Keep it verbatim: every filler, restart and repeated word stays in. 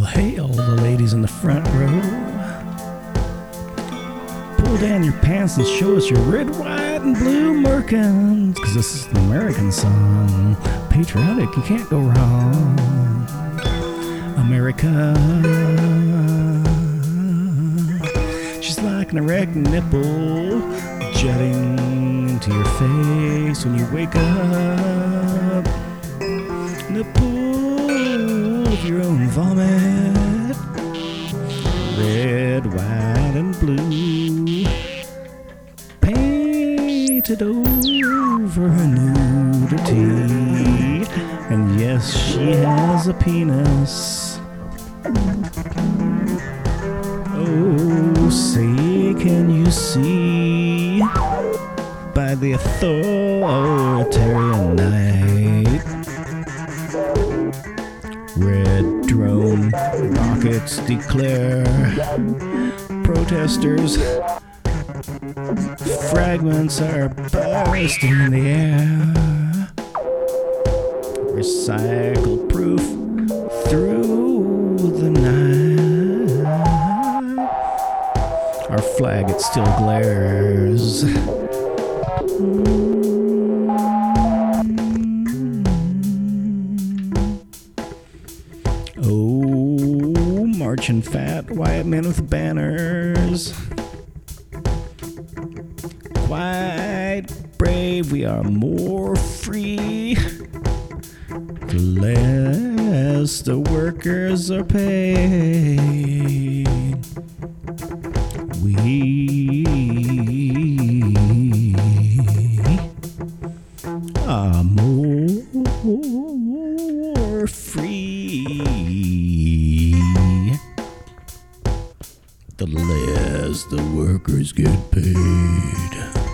hail the ladies in the front row. Pull down your pants and show us your red, white, and blue merkins, cause this is an American song. Patriotic, you can't go wrong. America. She's like an erect nipple jutting into your face when you wake up in a pool of your own vomit. Red, white, and blue, painted over her nudity. And yes, she has a penis. Oh, say, can you see by the authoritarian night? Red drone rockets declare protesters. Fragments are bursting in the air. Recycle proof through the night. Our flag, it still glares. Oh, marching fat white men with banners. Quite brave, we are more free. The less the workers are paid, we are more free. The less the workers get paid.